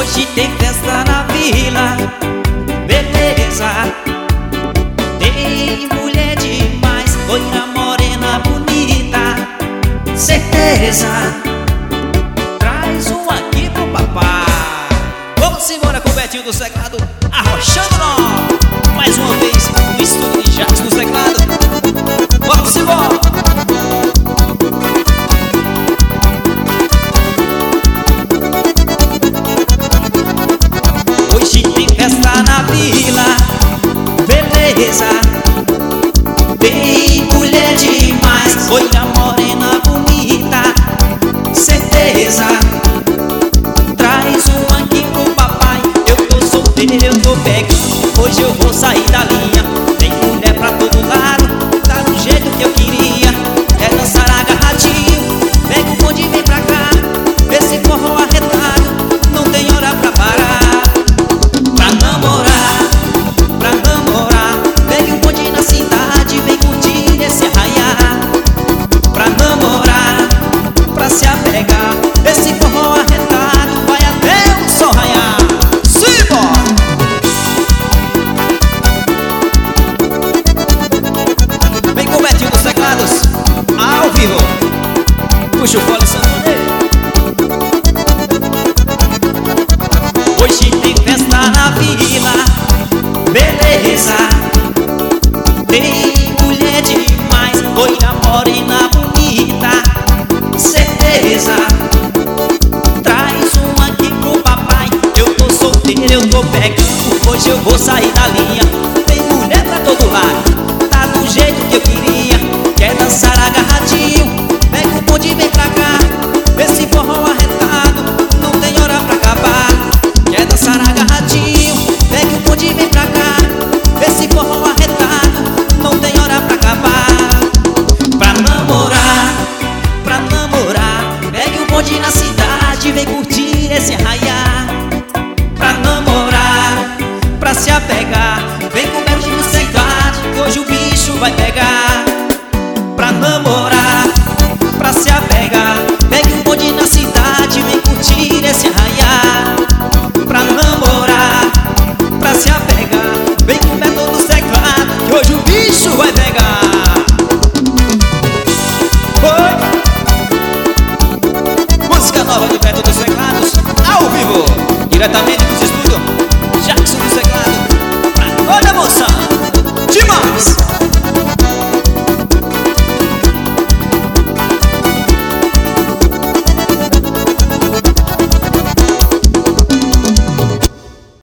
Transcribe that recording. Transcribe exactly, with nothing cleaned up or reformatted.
Hoje tem festa na vila, beleza. Tem mulher demais, loira, morena, bonita, certeza. Traz um aqui pro papai. Vamos embora com o Betinho do Teclado, arrochando nó. Mais uma vez, no estúdio de Jackson do Teclado. Vamos embora. Hoje tem festa na vila, beleza. Tem mulher demais, loira, morena, bonita, certeza. Traz um aqui pro papai. Eu tô solteiro, eu tô pegando. Hoje eu vou sair da linha. Tem mulher pra todo lado, tá do jeito que eu queria. Quer dançar agarradinho, pega o bonde e vem pra cá. Esse forró arretado, não tem hora pra parar. Pra namorar, pra namorar, pegue um bonde na cidade, vem curtir esse arraiar. Pra namorar, pra se apegar, esse forró arretado vai até o sol raiar. Simbora! Vem com o Betinho dos Teclados, ao vivo. Puxa o fole sanfoneiro. Hoje tem festa na vila, beleza. Tem mulher demais, loira, morena, bonita, certeza. Traz um aqui pro papai. Eu tô solteiro, eu tô pegando. Hoje eu vou sair da linha. Tem mulher pra todo lado, tá do jeito que eu queria. Quer dançar agarradinho, pega o bonde e vem pra cá. Esse forró arretado, não tem hora pra acabar. Quer dançar agarradinho, pega o bonde e vem pra cá. Esse forró arretado, não tem hora pra acabar. Pra namorar, pra namorar, pegue o bonde na cidade, vem curtir esse arraiar. Pra namorar, pra se apegar, vem com o Betinho no Teclado, que hoje o bicho vai pegar. Pra namorar, pra se apegar, pegue um bonde na cidade, vem curtir esse arraiar. Pra namorar, pra se apegar, vem com o Betinho do Teclado, que hoje o bicho vai pegar. Oi! Música nova do Betinho dos Teclados, ao vivo, diretamente dos estúdios